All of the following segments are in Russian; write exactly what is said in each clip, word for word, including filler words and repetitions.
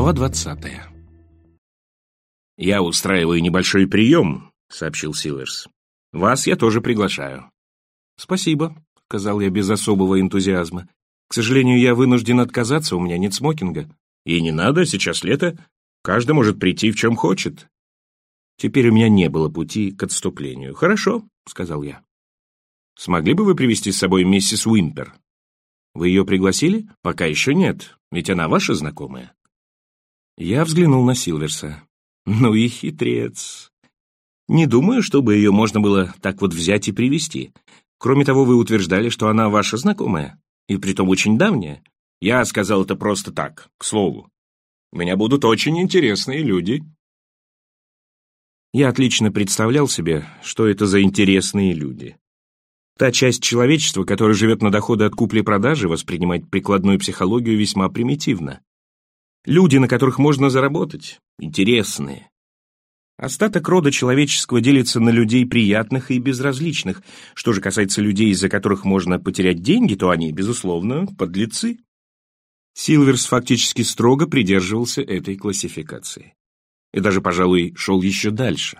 Глава двадцатая. «Я устраиваю небольшой прием», — сообщил Силверс. «Вас я тоже приглашаю». «Спасибо», — сказал я без особого энтузиазма. «К сожалению, я вынужден отказаться, у меня нет смокинга». «И не надо, сейчас лето. Каждый может прийти в чем хочет». Теперь у меня не было пути к отступлению. «Хорошо», — сказал я. «Смогли бы вы привести с собой миссис Уимпер?» «Вы ее пригласили?» «Пока еще нет, ведь она ваша знакомая». Я взглянул на Силверса. «Ну и хитрец. Не думаю, чтобы ее можно было так вот взять и привести. Кроме того, вы утверждали, что она ваша знакомая, и притом очень давняя». «Я сказал это просто так, к слову. У меня будут очень интересные люди». Я отлично представлял себе, что это за интересные люди. Та часть человечества, которая живет на доходы от купли-продажи, воспринимает прикладную психологию весьма примитивно. Люди, на которых можно заработать, интересные. Остаток рода человеческого делится на людей приятных и безразличных. Что же касается людей, из-за которых можно потерять деньги, то они, безусловно, подлецы. Силверс фактически строго придерживался этой классификации. И даже, пожалуй, шел еще дальше.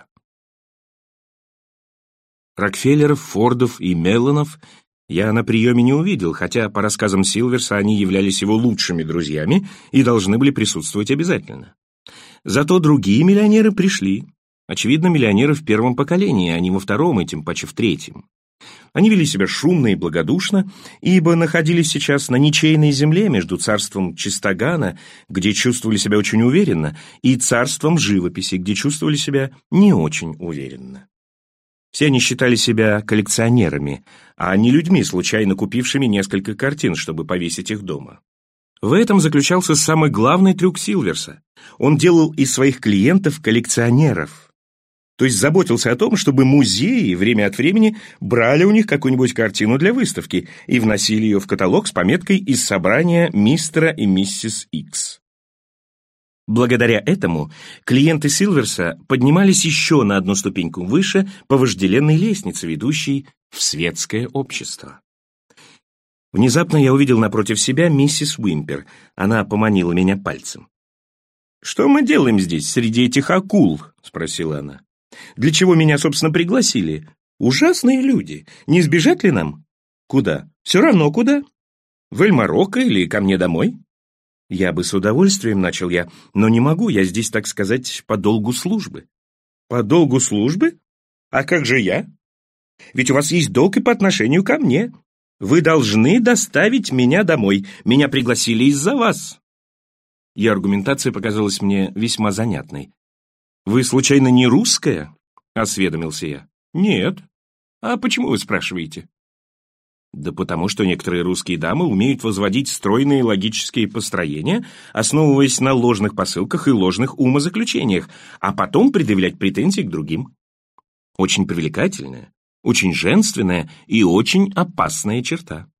Рокфеллеров, Фордов и Меллонов я на приеме не увидел, хотя, по рассказам Силверса, они являлись его лучшими друзьями и должны были присутствовать обязательно. Зато другие миллионеры пришли. Очевидно, миллионеры в первом поколении, а не во втором и тем паче в третьем. Они вели себя шумно и благодушно, ибо находились сейчас на ничейной земле между царством Чистогана, где чувствовали себя очень уверенно, и царством живописи, где чувствовали себя не очень уверенно. Все они считали себя коллекционерами, а не людьми, случайно купившими несколько картин, чтобы повесить их дома. В этом заключался самый главный трюк Силверса. Он делал из своих клиентов коллекционеров. То есть заботился о том, чтобы музеи время от времени брали у них какую-нибудь картину для выставки и вносили ее в каталог с пометкой «Из собрания мистера и миссис Икс». Благодаря этому клиенты Силверса поднимались еще на одну ступеньку выше по вожделенной лестнице, ведущей в светское общество. Внезапно я увидел напротив себя миссис Уимпер. Она поманила меня пальцем. «Что мы делаем здесь, среди этих акул?» — спросила она. «Для чего меня, собственно, пригласили? Ужасные люди. Не сбежать ли нам?» «Куда? Все равно куда. В Эль-Марокко или ко мне домой?» «Я бы с удовольствием, — начал я, — но не могу, я здесь, так сказать, по долгу службы». «По долгу службы? А как же я? Ведь у вас есть долг и по отношению ко мне. Вы должны доставить меня домой. Меня пригласили из-за вас». Ее аргументация показалась мне весьма занятной. «Вы, случайно, не русская?» — осведомился я. «Нет. А почему вы спрашиваете?» «Да потому что некоторые русские дамы умеют возводить стройные логические построения, основываясь на ложных посылках и ложных умозаключениях, а потом предъявлять претензии к другим. Очень привлекательная, очень женственная и очень опасная черта».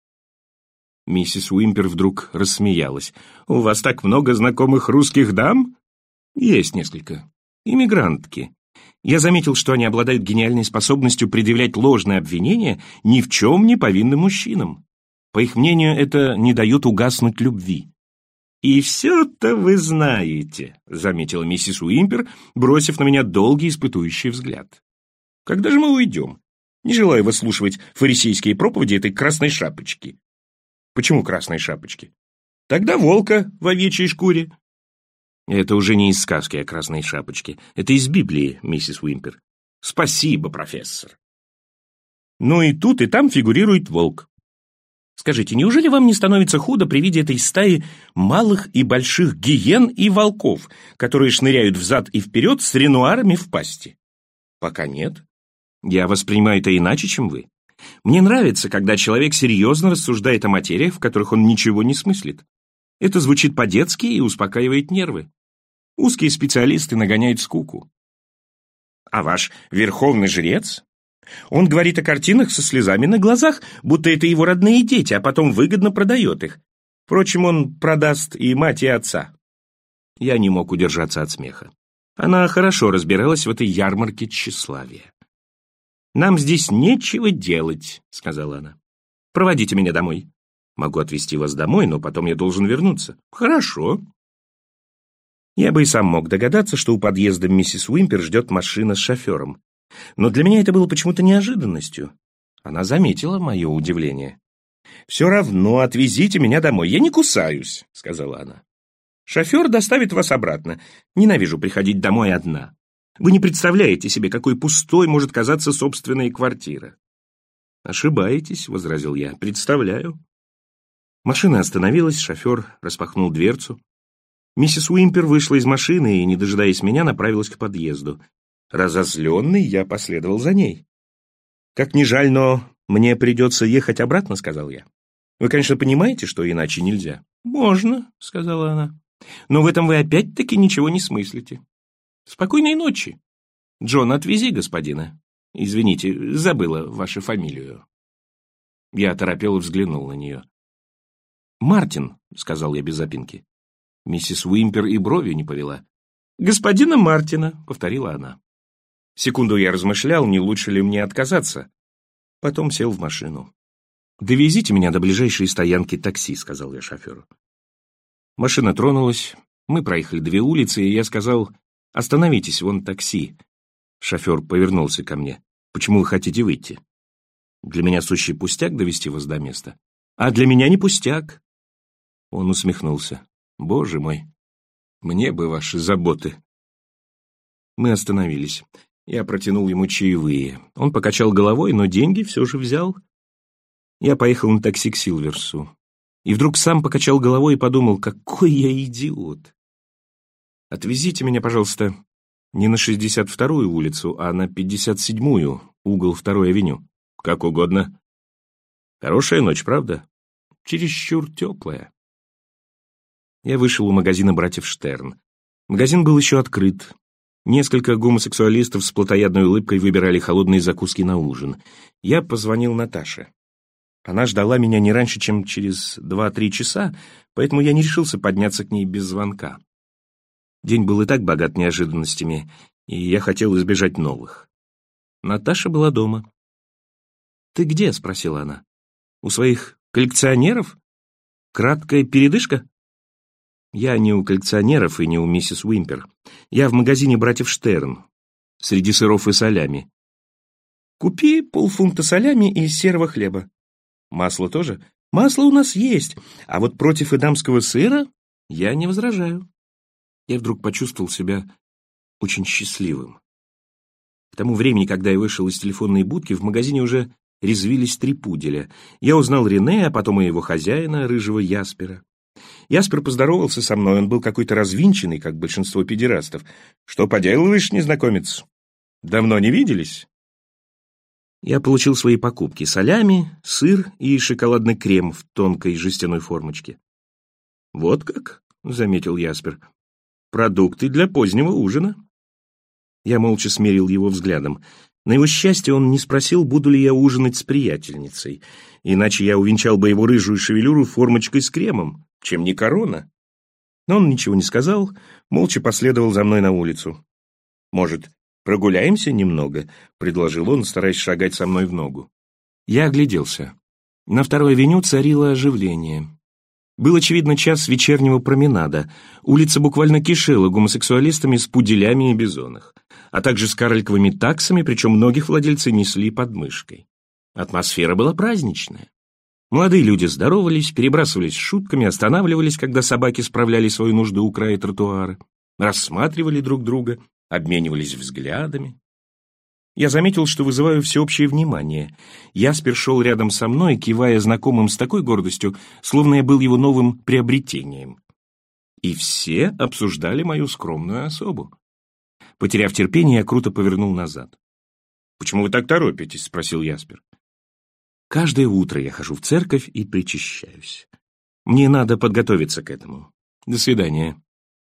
Миссис Уимпер вдруг рассмеялась. «У вас так много знакомых русских дам?» «Есть несколько. Иммигрантки. Я заметил, что они обладают гениальной способностью предъявлять ложные обвинения ни в чем не повинным мужчинам. По их мнению, это не дает угаснуть любви». «И все-то вы знаете», — заметила миссис Уимпер, бросив на меня долгий испытующий взгляд. «Когда же мы уйдем? Не желаю выслушивать фарисейские проповеди этой красной шапочки». «Почему красной шапочки?» «Тогда волка в овечьей шкуре». «Это уже не из сказки о красной шапочке. Это из Библии, миссис Уимпер». «Спасибо, профессор». «Ну и тут, и там фигурирует волк. Скажите, неужели вам не становится худо при виде этой стаи малых и больших гиен и волков, которые шныряют взад и вперед с ренуарами в пасти?» «Пока нет. Я воспринимаю это иначе, чем вы. Мне нравится, когда человек серьезно рассуждает о материях, в которых он ничего не смыслит. Это звучит по-детски и успокаивает нервы. Узкие специалисты нагоняют скуку». «А ваш верховный жрец? Он говорит о картинах со слезами на глазах, будто это его родные дети, а потом выгодно продает их. Впрочем, он продаст и мать, и отца». Я не мог удержаться от смеха. Она хорошо разбиралась в этой ярмарке тщеславия. «Нам здесь нечего делать», — сказала она. «Проводите меня домой». «Могу отвезти вас домой, но потом я должен вернуться». «Хорошо». Я бы и сам мог догадаться, что у подъезда миссис Уимпер ждет машина с шофером. Но для меня это было почему-то неожиданностью. Она заметила мое удивление. «Все равно отвезите меня домой, я не кусаюсь», — сказала она. «Шофер доставит вас обратно. Ненавижу приходить домой одна. Вы не представляете себе, какой пустой может казаться собственная квартира». «Ошибаетесь», — возразил я, — «представляю». Машина остановилась, шофер распахнул дверцу. Миссис Уимпер вышла из машины и, не дожидаясь меня, направилась к подъезду. Разозленный, я последовал за ней. «Как ни жаль, но мне придется ехать обратно», — сказал я. «Вы, конечно, понимаете, что иначе нельзя». «Можно», — сказала она. «Но в этом вы опять-таки ничего не смыслите. Спокойной ночи. Джон, отвези господина. Извините, забыла вашу фамилию». Я оторопел и взглянул на нее. «Мартин», — сказал я без запинки. Миссис Уимпер и бровью не повела. «Господина Мартина», — повторила она. Секунду я размышлял, не лучше ли мне отказаться. Потом сел в машину. «Довезите меня до ближайшей стоянки такси», — сказал я шоферу. Машина тронулась, мы проехали две улицы, и я сказал: «Остановитесь, вон такси». Шофер повернулся ко мне. «Почему вы хотите выйти?» «Для меня сущий пустяк довести вас до места». «А для меня не пустяк». Он усмехнулся. «Боже мой, мне бы ваши заботы». Мы остановились. Я протянул ему чаевые. Он покачал головой, но деньги все же взял. Я поехал на такси к Силверсу. И вдруг сам покачал головой и подумал: какой я идиот. «Отвезите меня, пожалуйста, не на шестьдесят вторую улицу, а на пятьдесят седьмую, угол второй авеню». «Как угодно». «Хорошая ночь, правда?» «Чересчур теплая». Я вышел у магазина братьев Штерн. Магазин был еще открыт. Несколько гомосексуалистов с плотоядной улыбкой выбирали холодные закуски на ужин. Я позвонил Наташе. Она ждала меня не раньше, чем через два-три часа, поэтому я не решился подняться к ней без звонка. День был и так богат неожиданностями, и я хотел избежать новых. Наташа была дома. «Ты где?» — спросила она. «У своих коллекционеров? Краткая передышка?» «Я не у коллекционеров и не у миссис Уимпер. Я в магазине братьев Штерн, среди сыров и солями». «Купи полфунта солями и серого хлеба». «Масло тоже?» «Масло у нас есть, а вот против эдамского сыра я не возражаю». Я вдруг почувствовал себя очень счастливым. К тому времени, когда я вышел из телефонной будки, в магазине уже резвились три пуделя. Я узнал Рене, а потом и его хозяина, рыжего Яспера. Яспер поздоровался со мной, он был какой-то развинченный, как большинство педерастов. «Что поделываешь, незнакомец? Давно не виделись?» Я получил свои покупки: солями, сыр и шоколадный крем в тонкой жестяной формочке. «Вот как», — заметил Яспер, — «продукты для позднего ужина». Я молча смерил его взглядом. На его счастье он не спросил, буду ли я ужинать с приятельницей, иначе я увенчал бы его рыжую шевелюру формочкой с кремом, чем не корона. Но он ничего не сказал, молча последовал за мной на улицу. «Может, прогуляемся немного?» — предложил он, стараясь шагать со мной в ногу. Я огляделся. На второй авеню царило оживление. Был, очевидно, час вечернего променада. Улица буквально кишела гомосексуалистами с пуделями и бизонах, а также с карликовыми таксами, причем многих владельцы несли под мышкой. Атмосфера была праздничная. Молодые люди здоровались, перебрасывались шутками, останавливались, когда собаки справляли свою нужду у края тротуара, рассматривали друг друга, обменивались взглядами. Я заметил, что вызываю всеобщее внимание. Яспер шел рядом со мной, кивая знакомым с такой гордостью, словно я был его новым приобретением. И все обсуждали мою скромную особу. Потеряв терпение, я круто повернул назад. «Почему вы так торопитесь?» — спросил Яспер. «Каждое утро я хожу в церковь и причащаюсь. Мне надо подготовиться к этому. До свидания».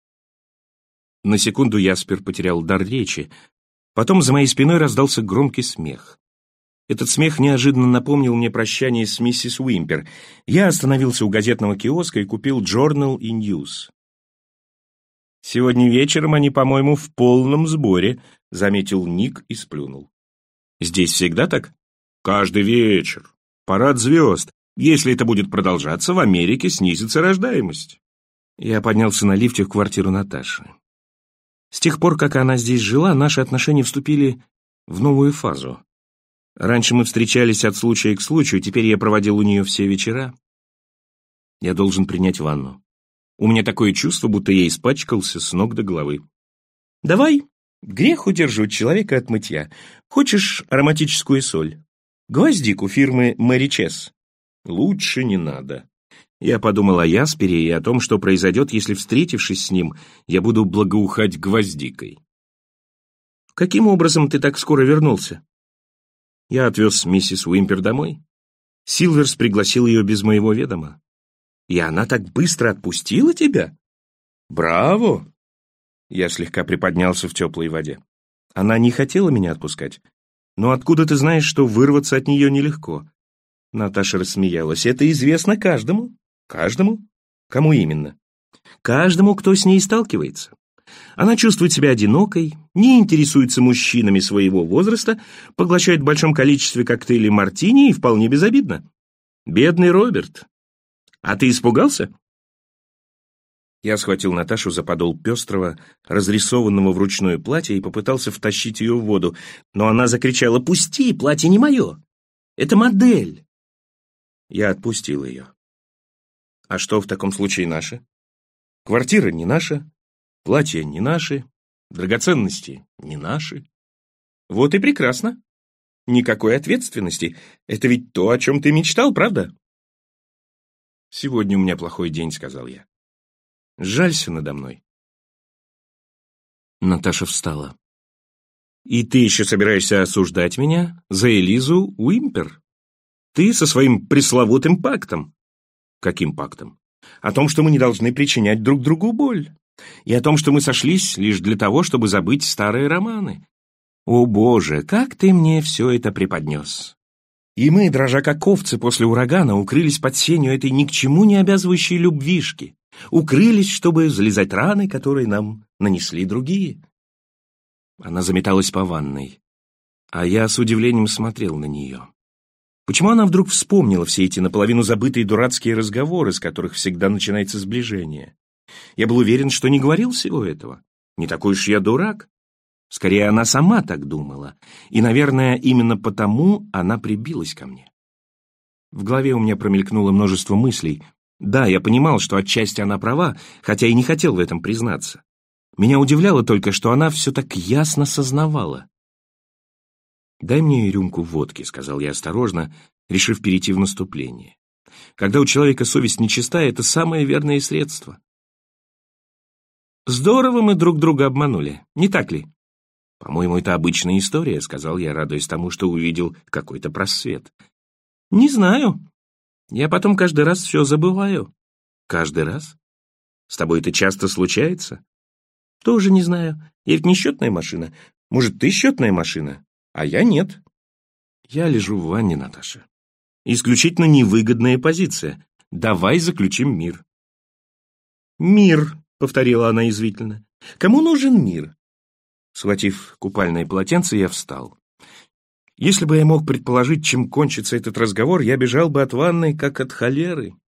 На секунду Яспер потерял дар речи. Потом за моей спиной раздался громкий смех. Этот смех неожиданно напомнил мне прощание с миссис Уимпер. Я остановился у газетного киоска и купил Journal и News. «Сегодня вечером они, по-моему, в полном сборе», — заметил Ник и сплюнул. «Здесь всегда так?» «Каждый вечер. Парад звезд. Если это будет продолжаться, в Америке снизится рождаемость». Я поднялся на лифте в квартиру Наташи. С тех пор, как она здесь жила, наши отношения вступили в новую фазу. Раньше мы встречались от случая к случаю, теперь я проводил у нее все вечера. Я должен принять ванну. У меня такое чувство, будто я испачкался с ног до головы. Давай, грех удерживать человека от мытья. Хочешь ароматическую соль? Гвоздику фирмы Мэри Чес. Лучше не надо. Я подумал о Яспере и о том, что произойдет, если, встретившись с ним, я буду благоухать гвоздикой. Каким образом ты так скоро вернулся? Я отвез миссис Уимпер домой. Силверс пригласил ее без моего ведома. И она так быстро отпустила тебя? Браво! Я слегка приподнялся в теплой воде. Она не хотела меня отпускать. Но откуда ты знаешь, что вырваться от нее нелегко? Наташа рассмеялась. Это известно каждому. Каждому? Кому именно? Каждому, кто с ней сталкивается. Она чувствует себя одинокой, не интересуется мужчинами своего возраста, поглощает в большом количестве коктейлей мартини и вполне безобидно. Бедный Роберт. А ты испугался? Я схватил Наташу за подол пестрого, разрисованного вручную платья и попытался втащить ее в воду, но она закричала: «Пусти, платье не мое! Это модель!» Я отпустил ее. А что в таком случае наше? Квартира не наша, платье не наши, драгоценности не наши. Вот и прекрасно. Никакой ответственности. Это ведь то, о чем ты мечтал, правда? Сегодня у меня плохой день, сказал я. Жалься надо мной. Наташа встала. И ты еще собираешься осуждать меня за Элизу Уимпер? Ты со своим пресловутым пактом. Каким пактом? О том, что мы не должны причинять друг другу боль. И о том, что мы сошлись лишь для того, чтобы забыть старые романы. О, Боже, как ты мне все это преподнес. И мы, дрожа как овцы после урагана, укрылись под сенью этой ни к чему не обязывающей любвишки. Укрылись, чтобы залезать раны, которые нам нанесли другие. Она заметалась по ванной, а я с удивлением смотрел на нее. Почему она вдруг вспомнила все эти наполовину забытые дурацкие разговоры, с которых всегда начинается сближение? Я был уверен, что не говорил всего этого. Не такой уж я дурак. Скорее, она сама так думала. И, наверное, именно потому она прибилась ко мне. В голове у меня промелькнуло множество мыслей. Да, я понимал, что отчасти она права, хотя и не хотел в этом признаться. Меня удивляло только, что она все так ясно сознавала. «Дай мне рюмку водки», — сказал я осторожно, решив перейти в наступление. Когда у человека совесть нечиста, это самое верное средство. Здорово мы друг друга обманули, не так ли? По-моему, это обычная история, сказал я, радуясь тому, что увидел какой-то просвет. Не знаю. Я потом каждый раз все забываю. Каждый раз? С тобой это часто случается? Тоже не знаю. Я ведь не счетная машина. Может, ты счетная машина, а я нет. Я лежу в ванне, Наташа. Исключительно невыгодная позиция. Давай заключим мир. Мир, повторила она язвительно. Кому нужен мир? Схватив купальное полотенце, я встал. Если бы я мог предположить, чем кончится этот разговор, я бежал бы от ванной, как от холеры.